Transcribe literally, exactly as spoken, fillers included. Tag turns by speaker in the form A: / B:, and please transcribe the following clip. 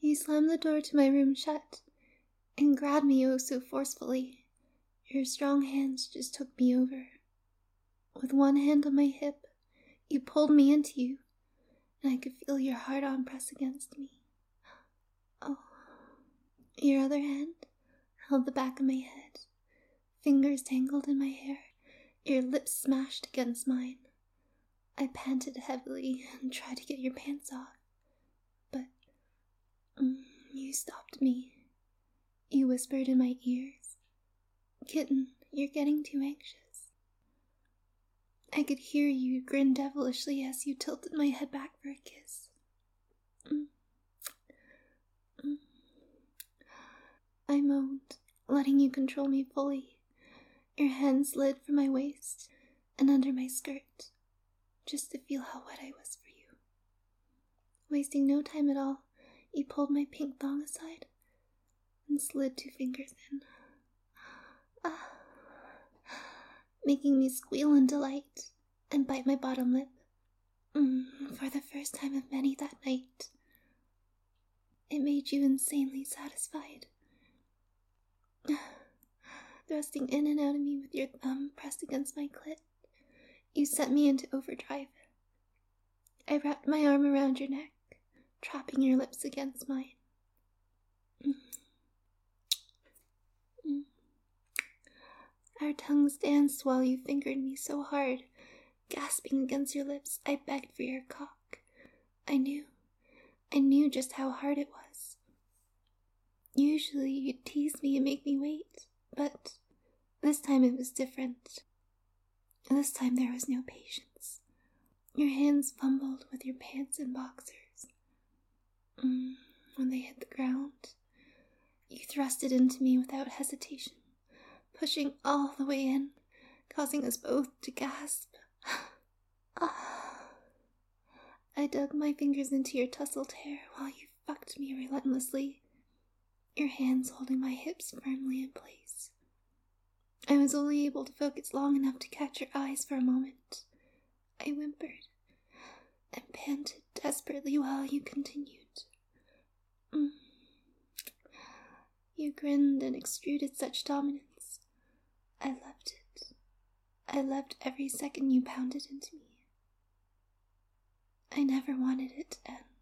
A: You slammed the door to my room shut and grabbed me oh so forcefully. Your strong hands just took me over. With one hand on my hip, you pulled me into you, and I could feel your heart-on press against me. Oh, your other hand held the back of my head, fingers tangled in my hair, your lips smashed against mine. I panted heavily and tried to get your pants off, but mm, you stopped me. You whispered in my ears, "Kitten, you're getting too anxious." I could hear you grin devilishly as you tilted my head back for a kiss. Mm. Mm. I moaned, letting you control me fully. Your hand slid from my waist and under my skirt, just to feel how wet I was for you. Wasting no time at all, you pulled my pink thong aside and slid two fingers in, ah, making me squeal in delight and bite my bottom lip. Mm, for the first time of many that night. It made you insanely satisfied. Thrusting in and out of me with your thumb pressed against my clit, you sent me into overdrive. I wrapped my arm around your neck, trapping your lips against mine. Mm. Mm. Our tongues danced while you fingered me so hard. Gasping against your lips, I begged for your cock. I knew, I knew just how hard it was. Usually you'd tease me and make me wait, but this time it was different. This time there was no patience. Your hands fumbled with your pants and boxers. Mm, when they hit the ground, you thrust it into me without hesitation, pushing all the way in, causing us both to gasp. Ah. I dug my fingers into your tousled hair while you fucked me relentlessly, your hands holding my hips firmly in place. I was only able to focus long enough to catch your eyes for a moment. I whimpered and panted desperately while you continued. Mm. You grinned and extruded such dominance. I loved it. I loved every second you pounded into me. I never wanted it to end.